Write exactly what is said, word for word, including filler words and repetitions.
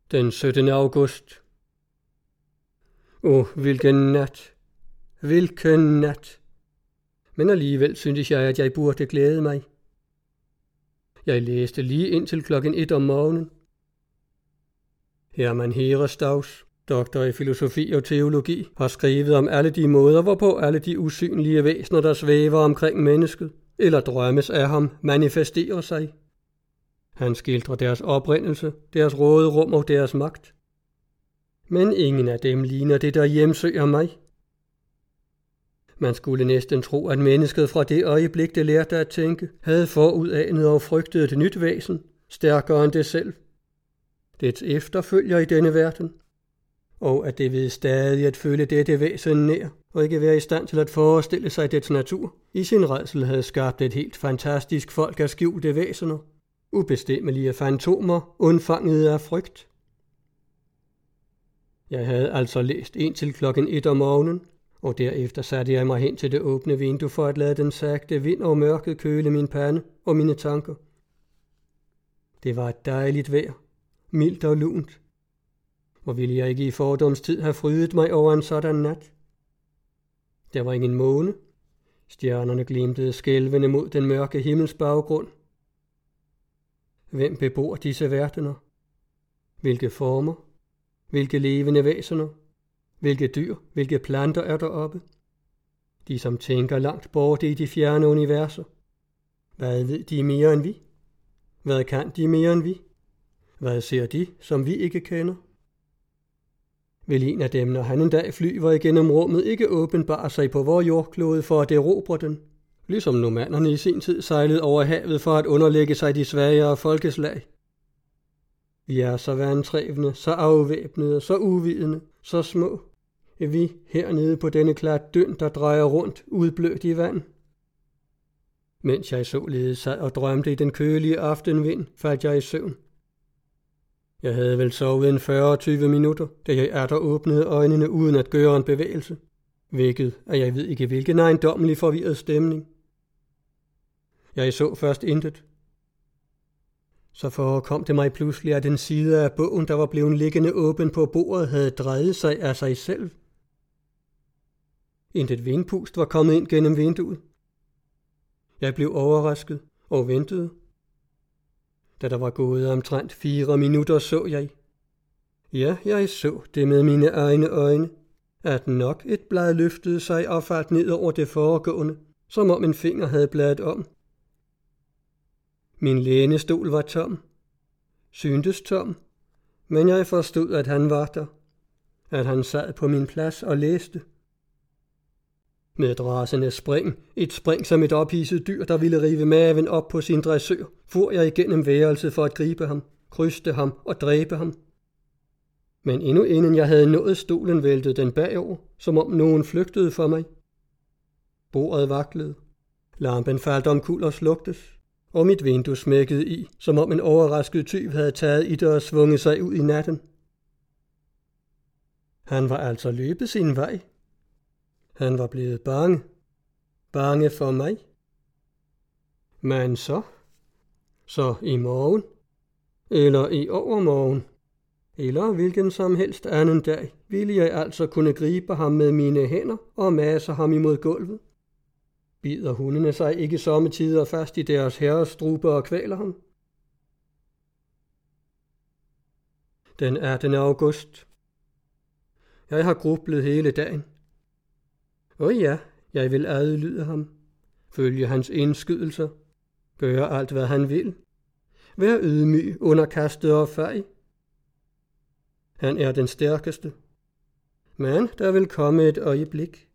Den syttende august. Åh, oh, hvilken nat. Hvilken nat. Men alligevel syntes jeg, at jeg burde glæde mig. Jeg læste lige indtil klokken et om morgenen. Hermann Herestauss, doktor i filosofi og teologi, har skrevet om alle de måder, hvorpå alle de usynlige væsener, der svæver omkring mennesket, eller drømmes af ham, manifesterer sig. Han skildrer deres oprindelse, deres råderum og deres magt. Men ingen af dem ligner det, der hjemsøger mig. Man skulle næsten tro, at mennesket fra det øjeblik, det lærte at tænke, havde forudanet og frygtet et nyt væsen, stærkere end det selv. Dets efterfølger i denne verden, og at det ved stadig at føle dette væsen nær, og ikke være i stand til at forestille sig dets natur, i sin rædsel havde skabt et helt fantastisk folk af skjulte væsener, ubestemmelige fantomer, undfangede af frygt. Jeg havde altså læst indtil klokken et om morgenen, og derefter satte jeg mig hen til det åbne vindue for at lade den sagte vind og mørket køle min pande og mine tanker. Det var et dejligt vejr, mildt og lunt. Hvor ville jeg ikke i fordomstid have frydet mig over en sådan nat? Der var ingen måne. Stjernerne glimtede skælvende mod den mørke himmels baggrund. Hvem bebor disse verdener? Hvilke former? Hvilke levende væsener? Hvilke dyr, hvilke planter er deroppe? De, som tænker langt borte i de fjerne universer. Hvad ved de mere end vi? Hvad kan de mere end vi? Hvad ser de, som vi ikke kender? Vil en af dem, når han en dag flyver igennem rummet, ikke åbenbare sig på vor jordklode for at erobre den? Ligesom nomannerne i sin tid sejlede over havet for at underlægge sig de svagere folkeslag. Vi er så vantrævende, så afvæbnede, så uvidende, så små. Vi hernede på denne klat døn, der drejer rundt, udblødt i vand. Mens jeg således sad og drømte i den kølige aftenvind, faldt jeg i søvn. Jeg havde vel sovet en fyrre til tyve minutter, da jeg atter åbnede øjnene uden at gøre en bevægelse, vækket af jeg ved ikke hvilken ejendommelig forvirret stemning. Jeg så først intet. Så forekom det mig pludselig, at den side af bogen, der var blevet liggende åben på bordet, havde drejet sig af sig selv. Intet vindpust var kommet ind gennem vinduet. Jeg blev overrasket og ventede. Da der var gået omtrent fire minutter, så jeg. Ja, jeg så det med mine egne øjne, at nok et blad løftede sig og faldt ned over det foregående, som om en finger havde bladet om. Min lænestol var tom, syntes tom, men jeg forstod, at han var der, at han sad på min plads og læste. Med et rasende spring, et spring som et ophidset dyr, der ville rive maven op på sin dressør, for jeg igennem værelset for at gribe ham, kryste ham og dræbe ham. Men endnu inden jeg havde nået stolen, væltede den bagover, som om nogen flygtede for mig. Bordet vaklede, lampen faldt omkuld og slugtes, og mit vindue smækkede i, som om en overrasket tyv havde taget i det og svunget sig ud i natten. Han var altså løbet sin vej. Han var blevet bange. Bange for mig. Men så? Så i morgen? Eller i overmorgen? Eller hvilken som helst anden dag ville jeg altså kunne gribe ham med mine hænder og mase ham imod gulvet. Bider hundene sig ikke sommetider fast i deres herres struber og kvæler ham? Den attende august. Jeg har grublet hele dagen. Og ja, jeg vil adlyde ham, følge hans indskydelser, gøre alt, hvad han vil, være ydmyg, underkastet og fej. Han er den stærkeste, men der vil komme et øjeblik,